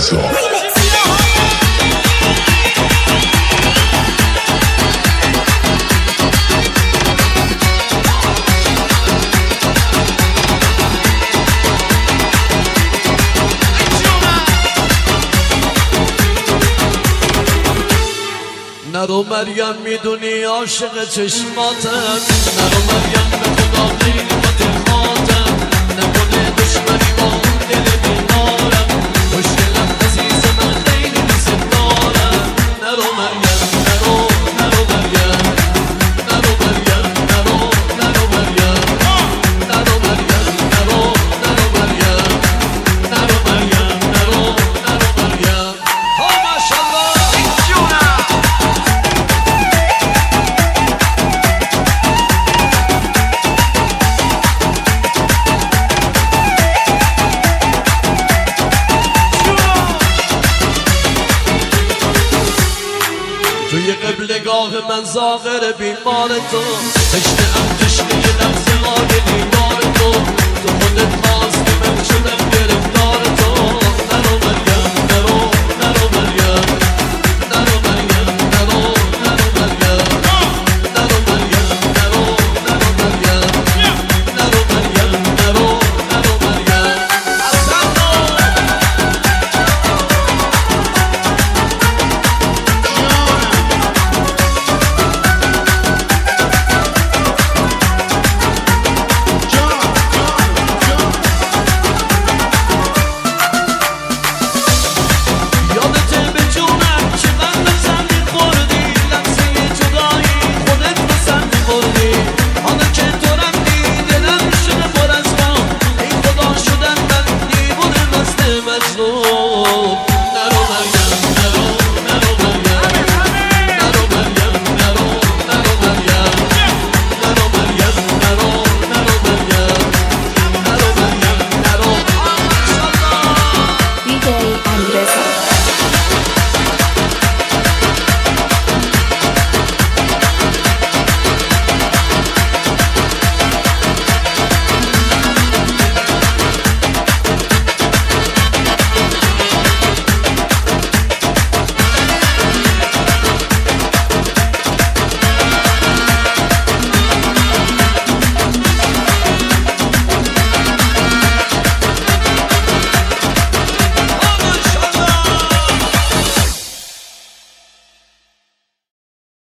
نرو مریم میدونی عاشق چشماتم، نرو مریم به خدا خیلی خاطراتم، نکنه دشمنی با اون دل بیمارم، خوشگلم عزیز من خیلی دوست دارم. نرو مریم نرو نرو مریم نرو مریم نرو نرو مریم نرو مریم نرو نرو مریم نرو مریم نرو نرو مریم. ها ماشاءالله توی قبلگاه من زاغر بیمار تو، تشنه ام تشنه یه لحظه آگه دیدار تو، تو خودت خواستی من شدم